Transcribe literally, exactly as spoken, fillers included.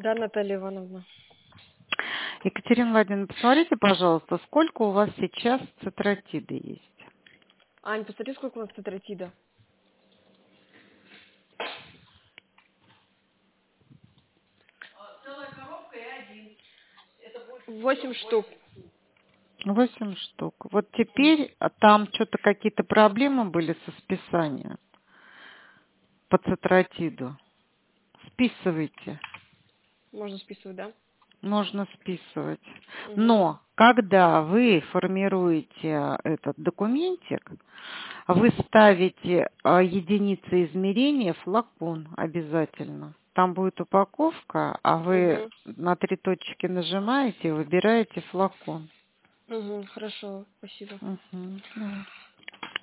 Да, Наталья Ивановна. Екатерина Владимировна, посмотрите, пожалуйста, сколько у вас сейчас цитротиды есть? Ань, посмотри, сколько у нас цитротида. Восемь штук. Восемь штук. Вот теперь а там что-то какие-то проблемы были со списанием по цитротиду. Списывайте. Можно списывать, да? Можно списывать. Угу. Но когда вы формируете этот документик, вы ставите а, единицы измерения флакон обязательно. Там будет упаковка, а вы Угу. на три точки нажимаете и выбираете флакон. Угу. Хорошо, спасибо. Мгм, да.